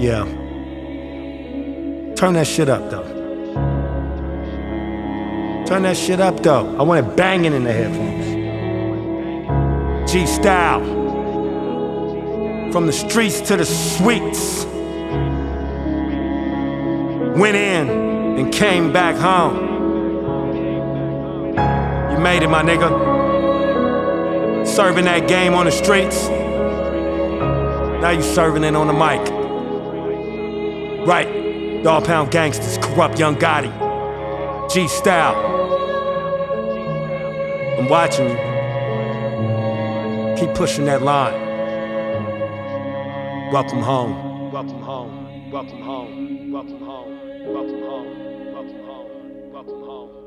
Yeah. Turn that shit up, though. Turn that shit up, though. I want it banging in the headphones. G-Style. From the streets to the suites. Went in and came back home. You made it, my nigga. Serving that game on the streets. Now you serving it on the mic. Right. Dog Pound Gangsters, Corrupt Young Gotti. G-Style. I'm watching you. Keep pushing that line. Welcome home. Welcome home. Welcome home. Welcome home. Welcome home. Welcome home. Welcome home.